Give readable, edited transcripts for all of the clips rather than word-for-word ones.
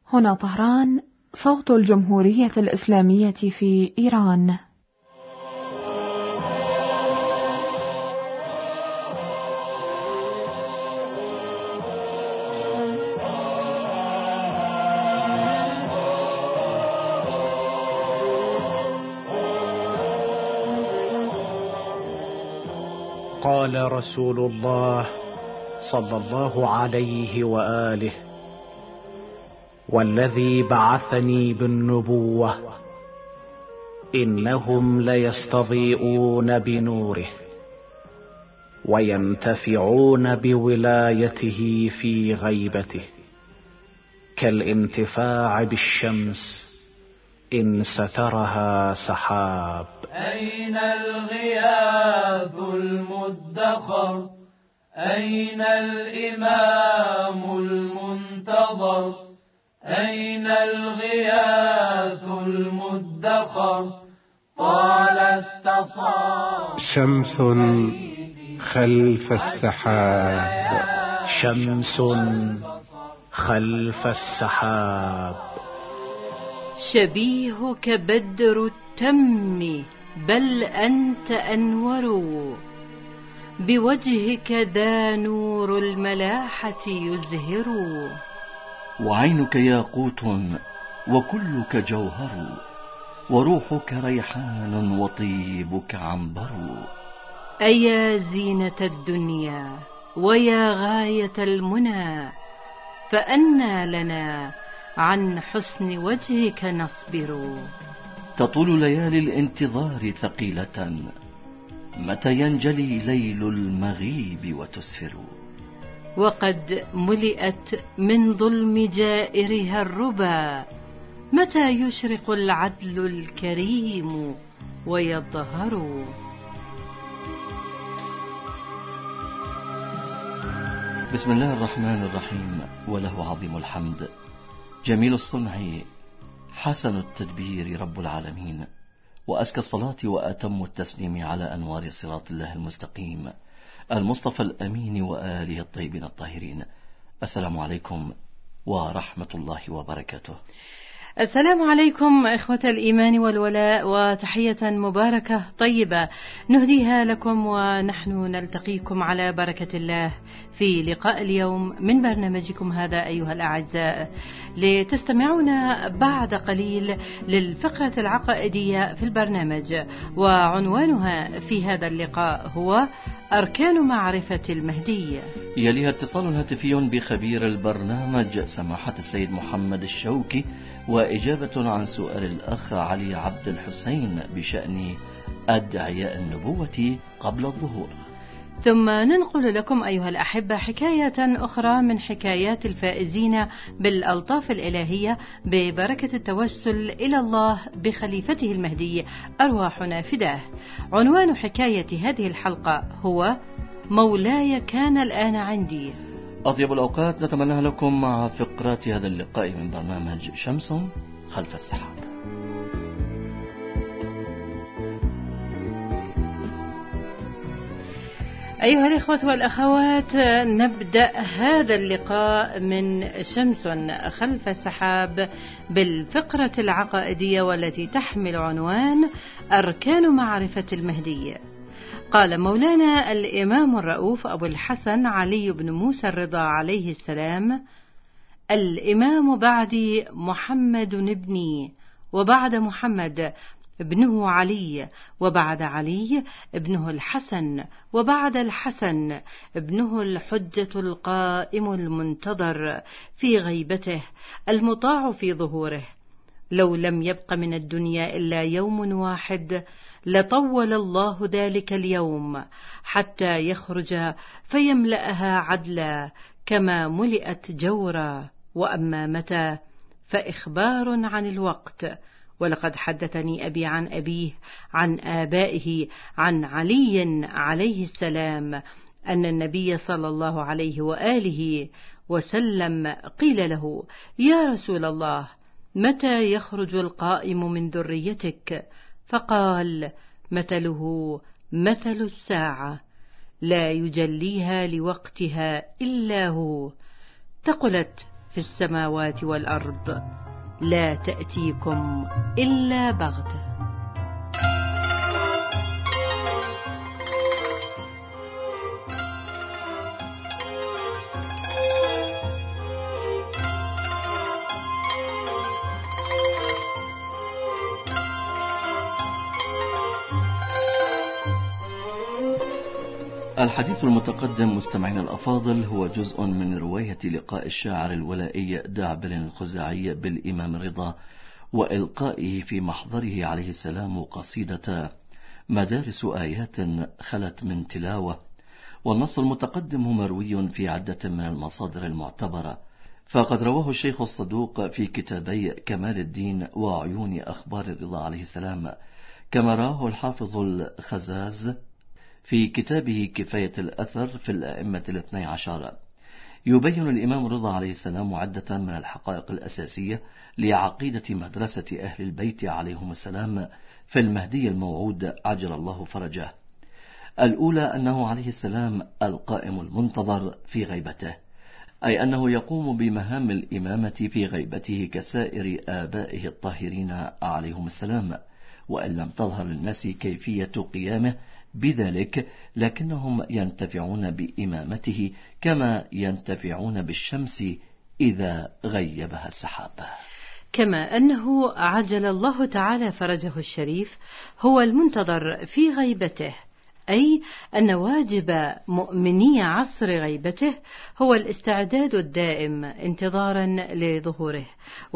هنا طهران، صوت الجمهورية الإسلامية في إيران. قال رسول الله صلى الله عليه وآله: والذي بعثني بالنبوة إنهم ليستضيئون بنوره وينتفعون بولايته في غيبته كالانتفاع بالشمس إن سترها سحاب. أين الغياث المدخر؟ أين الإمام المنتظر؟ أين الغياث المدخر؟ طال التصار شمس خلف السحاب، شمس خلف السحاب. شبيهك بدر التم بل أنت أنور، بوجهك ذا نور الملاحة يزهر. وعينك ياقوت وكلك جوهر، وروحك ريحان وطيبك عنبر. أيا زينة الدنيا ويا غاية المنى، فأنى لنا عن حسن وجهك نصبر. تطول ليالي الانتظار ثقيلة، متى ينجلي ليل المغيب وتسفر. وقد ملئت من ظلم جائرها الربا، متى يشرق العدل الكريم ويظهر. بسم الله الرحمن الرحيم، وله عظيم الحمد، جميل الصنع، حسن التدبير، رب العالمين. وأزكى الصلاة وأتم التسليم على أنوار صراط الله المستقيم، المصطفى الأمين وآله الطيبين الطاهرين. السلام عليكم ورحمة الله وبركاته. السلام عليكم إخوة الإيمان والولاء، وتحية مباركة طيبة نهديها لكم ونحن نلتقيكم على بركة الله في لقاء اليوم من برنامجكم هذا أيها الأعزاء، لتستمعون بعد قليل للفقرة العقائدية في البرنامج، وعنوانها في هذا اللقاء هو أركان معرفة المهدي. يليها اتصال هاتفي بخبير البرنامج سماحة السيد محمد الشوكي، وإجابة عن سؤال الأخ علي عبد الحسين بشأن أدعياء النبوة قبل الظهور. ثم ننقل لكم أيها الأحبة حكاية أخرى من حكايات الفائزين بالألطاف الإلهية ببركة التوسل إلى الله بخليفته المهدي أرواحنا فداه. عنوان حكاية هذه الحلقة هو مولاي كان الآن عندي. أطيب الأوقات نتمنى لكم مع فقرات هذا اللقاء من برنامج شمس خلف السحاب. أيها الإخوة والأخوات، نبدأ هذا اللقاء من شمس خلف السحاب بالفقرة العقائدية والتي تحمل عنوان أركان معرفة المهدي. قال مولانا الإمام الرؤوف أبو الحسن علي بن موسى الرضا عليه السلام: الإمام بعدي محمد ابني، وبعد محمد ابنه علي، وبعد علي ابنه الحسن، وبعد الحسن ابنه الحجة القائم المنتظر في غيبته المطاع في ظهوره. لو لم يبق من الدنيا إلا يوم واحد لطول الله ذلك اليوم حتى يخرج فيملأها عدلا كما ملئت جورا. وأما متى فإخبار عن الوقت. ولقد حدثني أبي عن أبيه عن آبائه عن علي عليه السلام أن النبي صلى الله عليه وآله وسلم قيل له: يا رسول الله، متى يخرج القائم من ذريتك؟ فقال: مثله مثل الساعة، لا يجليها لوقتها إلا هو، ثقلت في السماوات والأرض لا تأتيكم إلا بغتة. الحديث المتقدم مستمعين الأفاضل هو جزء من رواية لقاء الشاعر الولائي دعبل الخزاعي بالإمام رضا وإلقائه في محضره عليه السلام قصيدة مدارس آيات خلت من تلاوة. والنص المتقدم مروي في عدة من المصادر المعتبرة، فقد رواه الشيخ الصدوق في كتابي كمال الدين وعيون أخبار الرضا عليه السلام، كما رواه الحافظ الخزاز في كتابه كفاية الأثر في الأئمة 12. يبين الإمام رضا عليه السلام عدة من الحقائق الأساسية لعقيدة مدرسة أهل البيت عليهم السلام في المهدي الموعود عجل الله فرجه. الأولى أنه عليه السلام القائم المنتظر في غيبته، أي أنه يقوم بمهام الإمامة في غيبته كسائر آبائه الطاهرين عليهم السلام، وإن لم تظهر للناس كيفية قيامه بذلك، لكنهم ينتفعون بإمامته كما ينتفعون بالشمس إذا غيبها السحاب. كما أنه عجل الله تعالى فرجه الشريف هو المنتظر في غيبته، أي أن واجب مؤمني عصر غيبته هو الاستعداد الدائم انتظارا لظهوره،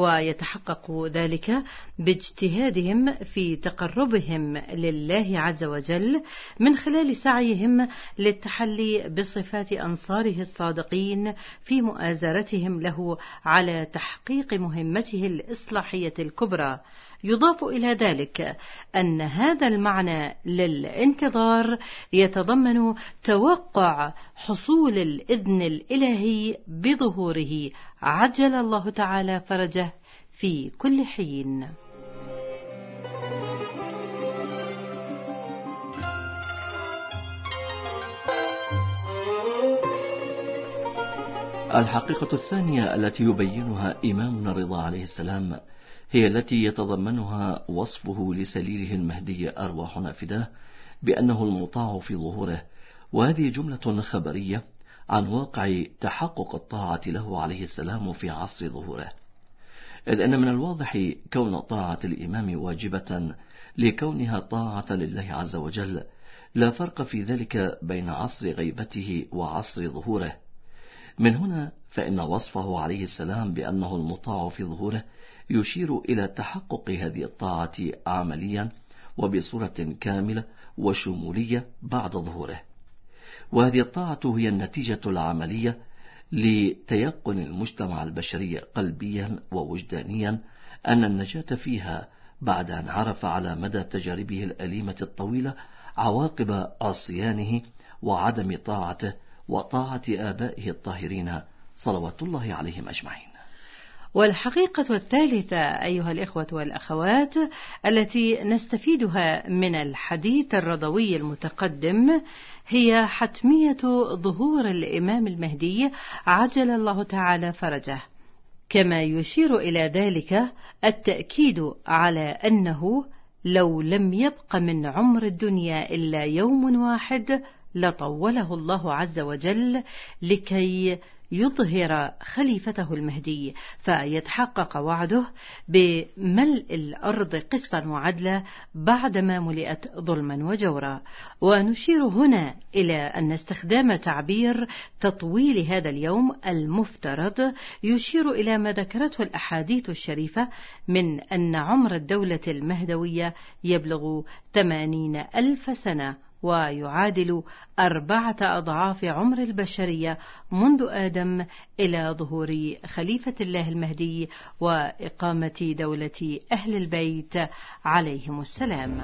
ويتحقق ذلك باجتهادهم في تقربهم لله عز وجل من خلال سعيهم للتحلي بصفات أنصاره الصادقين في مؤازرتهم له على تحقيق مهمته الإصلاحية الكبرى. يضاف إلى ذلك أن هذا المعنى للانتظار يتضمن توقع حصول الإذن الإلهي بظهوره عجل الله تعالى فرجه في كل حين. الحقيقة الثانية التي يبينها إمامنا الرضا عليه السلام هي التي يتضمنها وصفه لسليله المهدي أرواحنا فداه بأنه المطاع في ظهوره، وهذه جملة خبرية عن واقع تحقق الطاعة له عليه السلام في عصر ظهوره، إذ أن من الواضح كون طاعة الإمام واجبة لكونها طاعة لله عز وجل، لا فرق في ذلك بين عصر غيبته وعصر ظهوره. من هنا فإن وصفه عليه السلام بأنه المطاع في ظهوره يشير إلى تحقق هذه الطاعة عمليا وبصورة كاملة وشمولية بعد ظهوره، وهذه الطاعة هي النتيجة العملية لتيقن المجتمع البشري قلبيا ووجدانيا أن النجاة فيها بعد أن عرف على مدى تجاربه الأليمة الطويلة عواقب عصيانه وعدم طاعته وطاعة آبائه الطاهرين صلوات الله عليهم أجمعين. والحقيقة الثالثة أيها الإخوة والأخوات التي نستفيدها من الحديث الرضوي المتقدم هي حتمية ظهور الإمام المهدي عجل الله تعالى فرجه، كما يشير إلى ذلك التأكيد على أنه لو لم يبق من عمر الدنيا إلا يوم واحد لطوله الله عز وجل لكي يظهر خليفته المهدي، فيتحقق وعده بملء الأرض قسطا وعدلا بعدما ملئت ظلما وجورا. ونشير هنا إلى أن استخدام تعبير تطويل هذا اليوم المفترض يشير إلى ما ذكرته الأحاديث الشريفة من أن عمر الدولة المهدوية يبلغ 80,000 سنة، ويعادل 4 أضعاف عمر البشرية منذ آدم إلى ظهور خليفة الله المهدي وإقامة دولة أهل البيت عليهم السلام.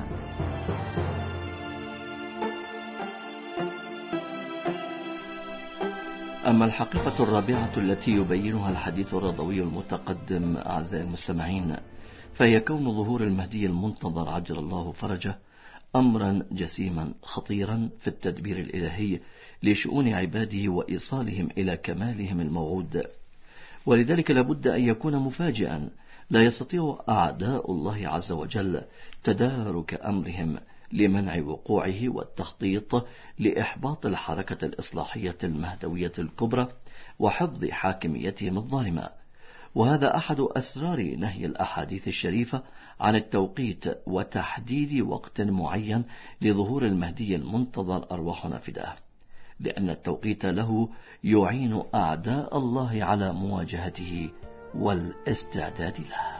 أما الحقيقة الرابعة التي يبينها الحديث الرضوي المتقدم أعزائي المستمعين، فهي كون ظهور المهدي المنتظر عجل الله فرجه أمرا جسيما خطيرا في التدبير الإلهي لشؤون عباده وإيصالهم إلى كمالهم الموعود. ولذلك لابد أن يكون مفاجئا، لا يستطيع أعداء الله عز وجل تدارك أمرهم لمنع وقوعه والتخطيط لإحباط الحركة الإصلاحية المهدوية الكبرى وحفظ حاكميتهم الظالمة. وهذا أحد أسرار نهي الأحاديث الشريفة عن التوقيت وتحديد وقت معين لظهور المهدي المنتظر أرواحنا فداه، لأن التوقيت له يعين أعداء الله على مواجهته والاستعداد له.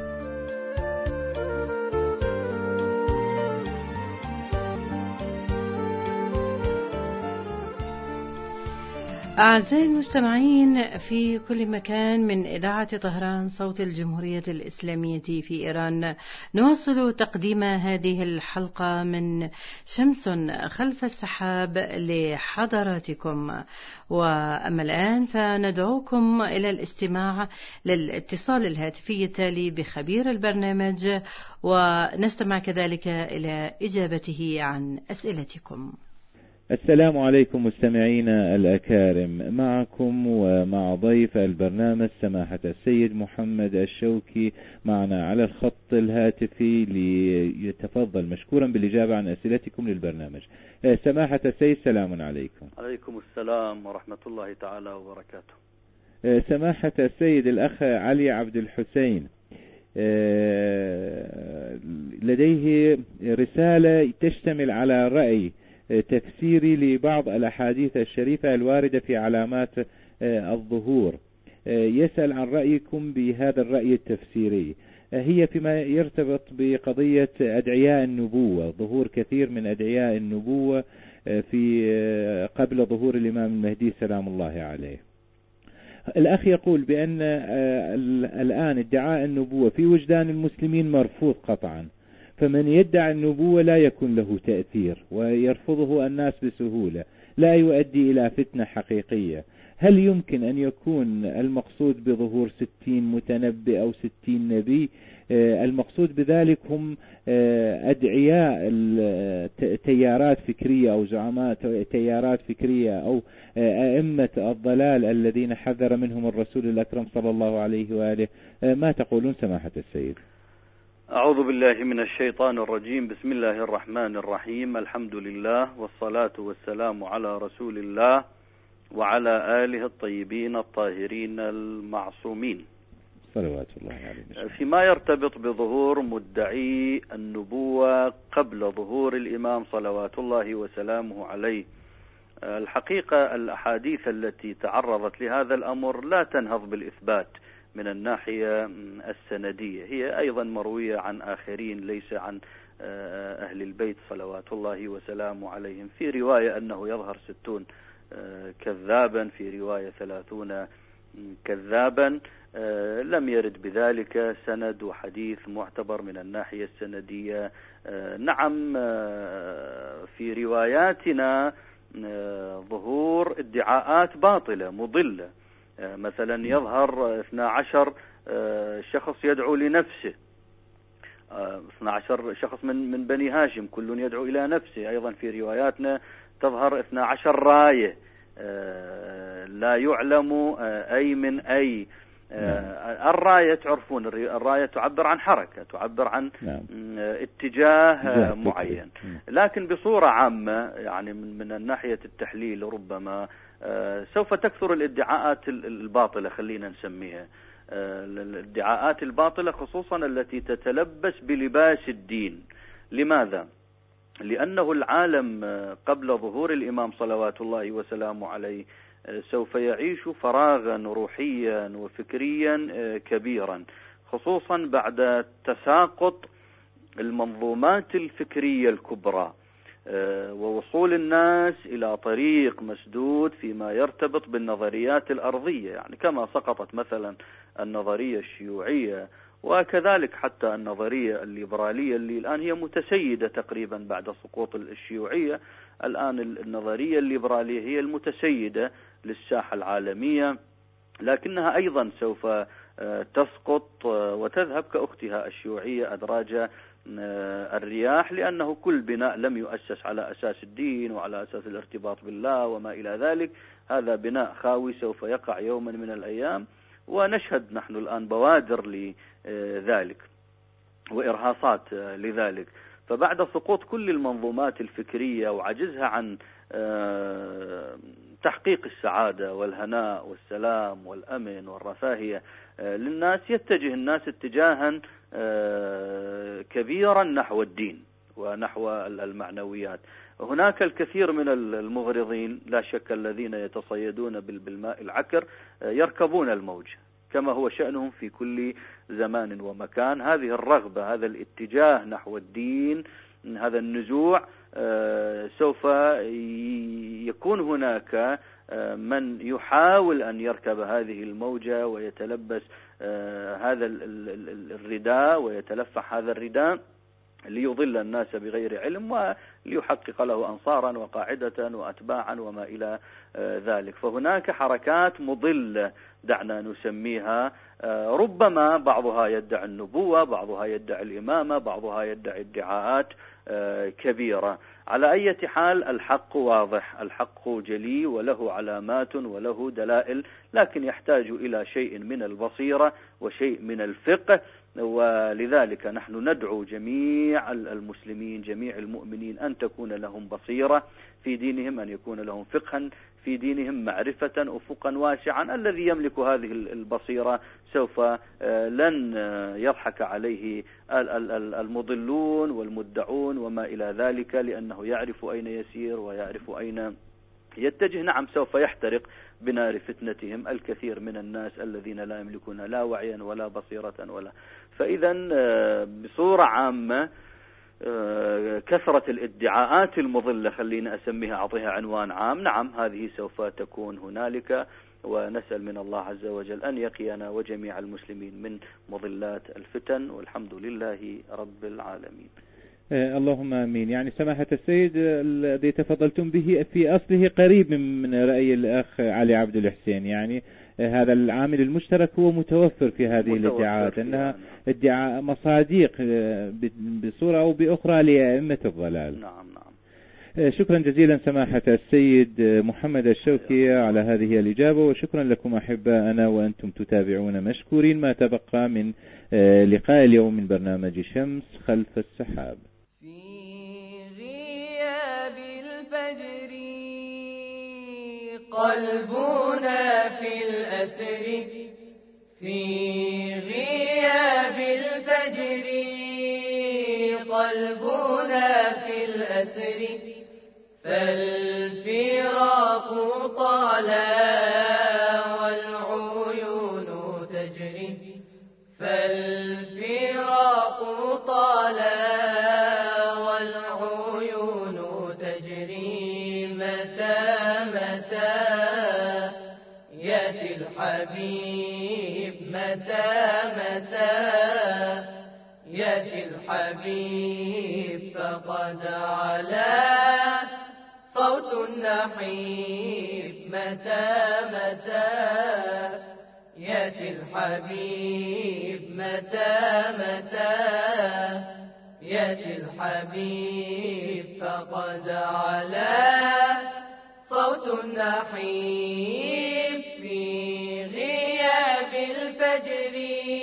أعزائي المستمعين في كل مكان من إذاعة طهران صوت الجمهورية الإسلامية في إيران، نواصل تقديم هذه الحلقة من شمس خلف السحاب لحضراتكم. وأما الآن فندعوكم إلى الاستماع للاتصال الهاتفي التالي بخبير البرنامج، ونستمع كذلك إلى إجابته عن أسئلتكم. السلام عليكم مستمعينا الأكارم، معكم ومع ضيف البرنامج سماحة السيد محمد الشوكي معنا على الخط الهاتفي ليتفضل مشكورا بالإجابة عن أسئلتكم للبرنامج. سماحة السيد سلام عليكم. عليكم السلام ورحمة الله تعالى وبركاته. سماحة السيد الأخ علي عبد الحسين لديه رسالة تشتمل على رأي تفسيري لبعض الأحاديث الشريفة الواردة في علامات الظهور. يسأل عن رأيكم بهذا الرأي التفسيري. هي فيما يرتبط بقضية أدعياء النبوة، ظهور كثير من أدعياء النبوة في قبل ظهور الإمام المهدي سلام الله عليه. الأخ يقول بأن الآن ادعاء النبوة في وجدان المسلمين مرفوض قطعا، فمن يدعي النبوة لا يكون له تأثير ويرفضه الناس بسهولة، لا يؤدي إلى فتنة حقيقية. هل يمكن أن يكون المقصود بظهور 60 متنبئ أو 60 نبي المقصود بذلك هم أدعياء تيارات فكرية أو زعماء تيارات فكرية أو أئمة الضلال الذين حذر منهم الرسول الأكرم صلى الله عليه وآله؟ ما تقولون سماحة السيد؟ أعوذ بالله من الشيطان الرجيم. بسم الله الرحمن الرحيم. الحمد لله والصلاة والسلام على رسول الله وعلى آله الطيبين الطاهرين المعصومين صلوات الله عليه. فيما يرتبط بظهور مدعي النبوة قبل ظهور الإمام صلوات الله وسلامه عليه، الحقيقة الأحاديث التي تعرضت لهذا الأمر لا تنهض بالإثبات من الناحية السندية، هي أيضا مروية عن آخرين ليس عن أهل البيت صلوات الله وسلامه عليهم. في رواية أنه يظهر 60 كذابا، في رواية 30 كذابا، لم يرد بذلك سند وحديث معتبر من الناحية السندية. نعم في رواياتنا ظهور ادعاءات باطلة مضلة، مثلا يظهر 12 شخص يدعو لنفسه، 12 شخص من بني هاشم كل يدعو إلى نفسه. أيضا في رواياتنا تظهر 12 راية لا يعلم أي من أي. الراية تعرفون الراية تعبر عن حركة، تعبر عن اتجاه معين، لكن بصورة عامة يعني من الناحية التحليل ربما سوف تكثر الادعاءات الباطلة، خلينا نسميها الادعاءات الباطلة، خصوصا التي تتلبس بلباس الدين. لماذا؟ لأنه العالم قبل ظهور الإمام صلوات الله وسلامه عليه سوف يعيش فراغا روحيا وفكريا كبيرا، خصوصا بعد تساقط المنظومات الفكرية الكبرى ووصول الناس إلى طريق مسدود فيما يرتبط بالنظريات الأرضية، يعني كما سقطت مثلا النظرية الشيوعية، وكذلك حتى النظرية الليبرالية اللي الآن هي متسيدة تقريبا بعد سقوط الشيوعية. الآن النظرية الليبرالية هي المتسيدة للساحة العالمية، لكنها أيضا سوف تسقط وتذهب كأختها الشيوعية أدراج الرياح، لأنه كل بناء لم يؤسس على أساس الدين وعلى أساس الارتباط بالله وما إلى ذلك، هذا بناء خاوي سوف يقع يوما من الأيام، ونشهد نحن الآن بوادر لذلك وإرهاصات لذلك. فبعد سقوط كل المنظومات الفكرية وعجزها عن تحقيق السعادة والهناء والسلام والأمن والرفاهية للناس، يتجه الناس اتجاها كبيرا نحو الدين ونحو المعنويات. هناك الكثير من المغرضين لا شك الذين يتصيدون بالماء العكر يركبون الموج كما هو شأنهم في كل زمان ومكان. هذه الرغبة، هذا الاتجاه نحو الدين، هذا النزوع، سوف يكون هناك من يحاول أن يركب هذه الموجة ويتلبس هذا الرداء ويتلفح هذا الرداء ليضل الناس بغير علم وليحقق له أنصارا وقاعدة وأتباعا وما إلى ذلك. فهناك حركات مضلة دعنا نسميها، ربما بعضها يدعي النبوة، بعضها يدعي الإمامة، بعضها يدعي ادعاءات كبيرة. على أي حال الحق واضح، الحق جلي وله علامات وله دلائل، لكن يحتاج إلى شيء من البصيرة وشيء من الفقه. ولذلك نحن ندعو جميع المسلمين، جميع المؤمنين، أن تكون لهم بصيرة في دينهم، أن يكون لهم فقها في دينهم، معرفة أفقا واسعا. الذي يملك هذه البصيرة سوف لن يضحك عليه المضلون والمدعون وما إلى ذلك، لأنه يعرف أين يسير ويعرف أين يتجه. نعم سوف يحترق بنار فتنتهم الكثير من الناس الذين لا يملكون لا وعيا ولا بصيرة ولا. فإذا بصورة عامة كثرة الادعاءات المضلة، خلينا أسميها أعطيها عنوان عام، نعم هذه سوف تكون هنالك، ونسأل من الله عز وجل أن يقينا وجميع المسلمين من مضلات الفتن، والحمد لله رب العالمين. اللهم آمين. يعني سماحة السيد الذي تفضلتم به في أصله قريب من رأي الأخ علي عبد الحسين، يعني هذا العامل المشترك هو متوفر في هذه الادعاءات، أنها ادعاء مصادق بصورة أو بأخرى لأئمة الضلال. نعم نعم. شكرا جزيلا سماحة السيد محمد الشوكي على هذه الإجابة، وشكرا لكم أحباءنا وأنتم تتابعون مشكورين ما تبقى من لقاء اليوم من برنامج شمس خلف السحاب. في غياب الفجر قلبنا في الأسر، في غياب الفجر قلبنا في الأسر، فالفراق طالع والعيون تجري، فالفراق طالع والعيون تجري، متى متى يأتي الحبيب، متى متى يأتي الحبيب، فقد علا صوت النحيب، متى متى يأتي الحبيب، متى متى يأتي الحبيب، فقد علا صوت النحيب. في غياب الفجر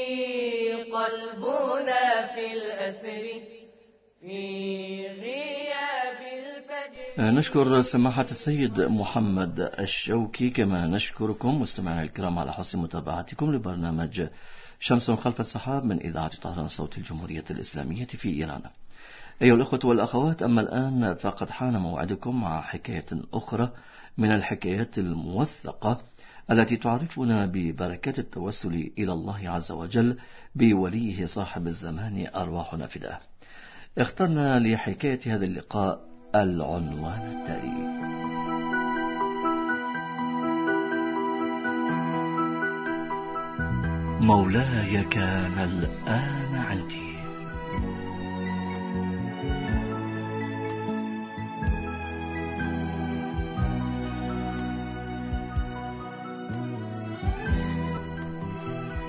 قلبنا في الأسر، في غياب الفجر. نشكر سماحة السيد محمد الشوكي، كما نشكركم مستمعينا الكرام على حسن متابعتكم لبرنامج شمس خلف السحاب من إذاعة طهران صوت الجمهورية الإسلامية في إيران. أيها الأخوة والأخوات، أما الآن فقد حان موعدكم مع حكاية أخرى من الحكايات الموثقة التي تعرفنا ببركات التوسل إلى الله عز وجل بوليه صاحب الزمان أرواحنا فداه. اخترنا لحكاية هذا اللقاء العنوان التالي: مولاي كان الآن عندي.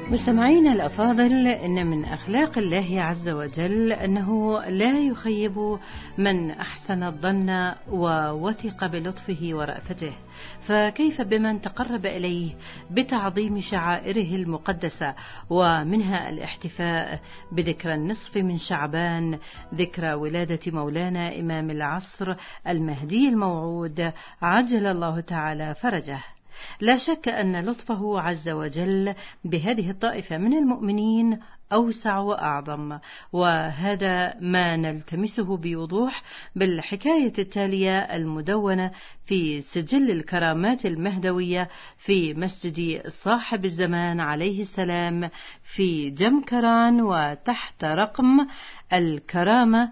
مستمعينا الأفاضل، إن من أخلاق الله عز وجل أنه لا يخيب من أحسن الظن ووثق بلطفه ورأفته، فكيف بمن تقرب إليه بتعظيم شعائره المقدسة، ومنها الاحتفاء بذكرى النصف من شعبان، ذكرى ولادة مولانا إمام العصر المهدي الموعود عجل الله تعالى فرجه. لا شك أن لطفه عز وجل بهذه الطائفة من المؤمنين أوسع وأعظم، وهذا ما نلتمسه بوضوح بالحكاية التالية المدونة في سجل الكرامات المهدوية في مسجد صاحب الزمان عليه السلام في جمكران، وتحت رقم الكرامة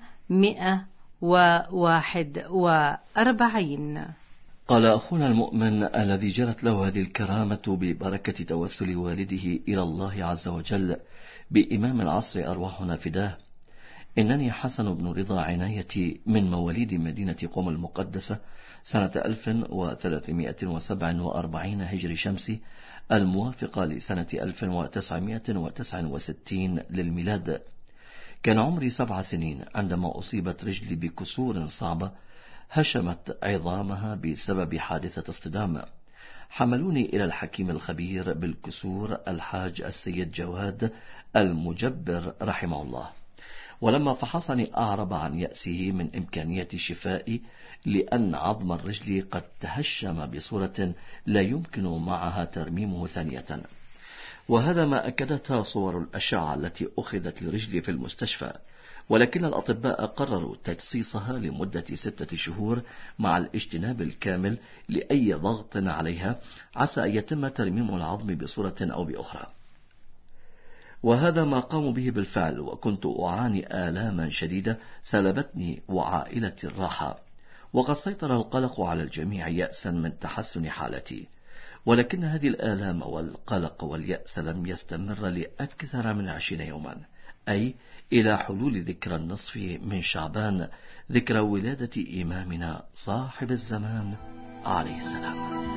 141. قال أخونا المؤمن الذي جرت له هذه الكرامة ببركة توسل والده إلى الله عز وجل بإمام العصر أرواحنا فداه: إنني حسن بن رضا عنايتي من مواليد مدينة قم المقدسة سنة 1347 هجري شمسي، الموافقة لسنة 1969 للميلاد. كان عمري 7 سنين عندما أصيبت رجلي بكسور صعبة هشمت عظامها بسبب حادثة اصطدام. حملوني إلى الحكيم الخبير بالكسور الحاج السيد جواد المجبر رحمه الله، ولما فحصني أعرب عن يأسه من إمكانية شفائي، لأن عظم الرجل قد تهشم بصورة لا يمكن معها ترميمه ثانية. وهذا ما أكدتها صور الأشعة التي أخذت لرجلي في المستشفى، ولكن الأطباء قرروا تجصيصها لمدة 6 شهور مع الاجتناب الكامل لأي ضغط عليها، عسى أن يتم ترميم العظم بصورة أو بأخرى. وهذا ما قاموا به بالفعل، وكنت أعاني آلاما شديدة سلبتني وعائلتي الراحة، وقد سيطر القلق على الجميع يأسا من تحسن حالتي. ولكن هذه الآلام والقلق واليأس لم يستمر لأكثر من 20 يوما، أي إلى حلول ذكرى النصف من شعبان، ذكرى ولادة إمامنا صاحب الزمان عليه السلام.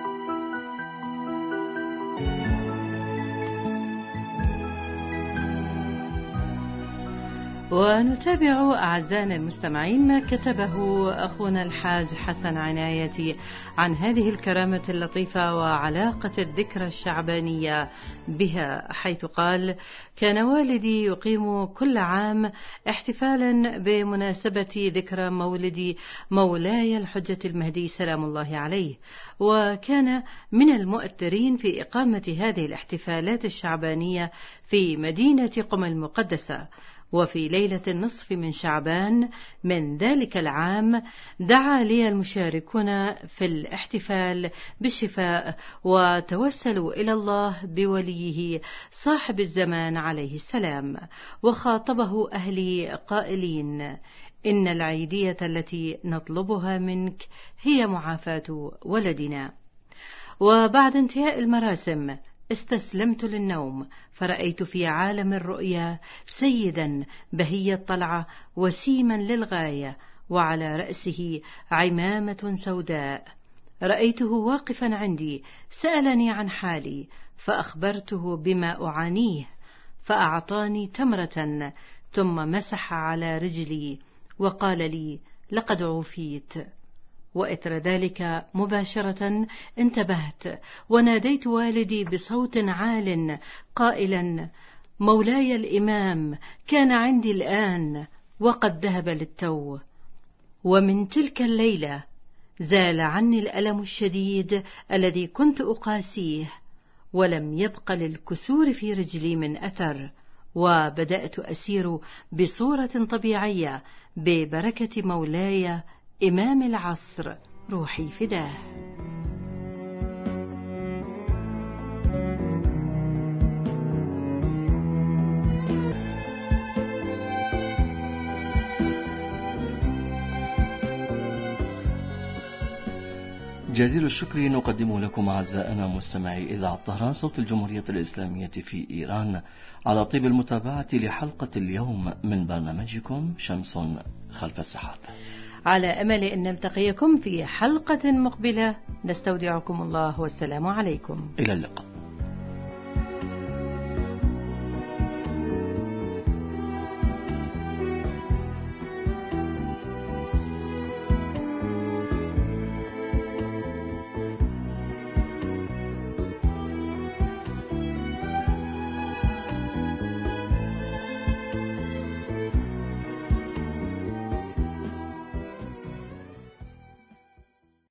ونتابع أعزائنا المستمعين ما كتبه أخونا الحاج حسن عنايتي عن هذه الكرامة اللطيفة وعلاقة الذكرى الشعبانية بها، حيث قال: كان والدي يقيم كل عام احتفالا بمناسبة ذكرى مولد مولاي الحجة المهدي سلام الله عليه، وكان من المؤثرين في إقامة هذه الاحتفالات الشعبانية في مدينة قم المقدسة. وفي ليلة النصف من شعبان من ذلك العام دعا لي المشاركون في الاحتفال بالشفاء، وتوسلوا إلى الله بوليه صاحب الزمان عليه السلام، وخاطبه أهلي قائلين: إن العيدية التي نطلبها منك هي معافاة ولدنا. وبعد انتهاء المراسم استسلمت للنوم، فرأيت في عالم الرؤيا سيدا بهي الطلعة وسيما للغاية، وعلى رأسه عمامة سوداء. رأيته واقفا عندي، سألني عن حالي، فأخبرته بما أعانيه، فأعطاني تمرة، ثم مسح على رجلي وقال لي: لقد عوفيت. وإثر ذلك مباشرة انتبهت وناديت والدي بصوت عال قائلا: مولاي الإمام كان عندي الآن وقد ذهب للتو. ومن تلك الليلة زال عني الألم الشديد الذي كنت أقاسيه، ولم يبق للكسور في رجلي من أثر، وبدأت أسير بصورة طبيعية ببركة مولاي إمام العصر روحي فداه. جزيل الشكر نقدم لكم أعزائنا مستمعي إذاعة طهران صوت الجمهورية الإسلامية في إيران على طيب المتابعة لحلقة اليوم من برنامجكم شمس خلف السحاب، على أمل أن نلتقيكم في حلقة مقبلة. نستودعكم الله والسلام عليكم. إلى اللقاء.